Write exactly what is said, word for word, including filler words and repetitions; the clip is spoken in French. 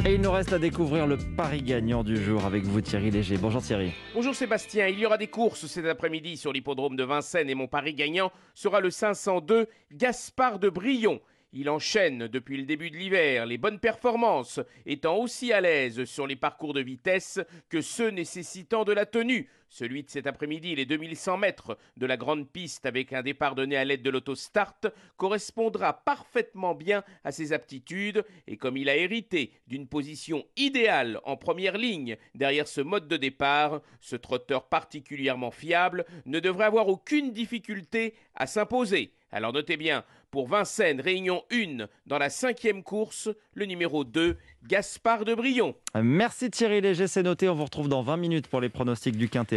Et il nous reste à découvrir le pari gagnant du jour avec vous Thierry Léger. Bonjour Thierry. Bonjour Sébastien, il y aura des courses cet après-midi sur l'hippodrome de Vincennes et mon pari gagnant sera le cinq cent deux Gaspard de Brion. Il enchaîne depuis le début de l'hiver, les bonnes performances étant aussi à l'aise sur les parcours de vitesse que ceux nécessitant de la tenue. Celui de cet après-midi, les deux mille cent mètres de la grande piste avec un départ donné à l'aide de l'autostart, correspondra parfaitement bien à ses aptitudes et comme il a hérité d'une position idéale en première ligne derrière ce mode de départ, ce trotteur particulièrement fiable ne devrait avoir aucune difficulté à s'imposer. Alors notez bien, pour Vincennes, Réunion un, dans la cinquième course, le numéro deux, Gaspard de Brion. Merci Thierry Léger, c'est noté. On vous retrouve dans vingt minutes pour les pronostics du Quintet.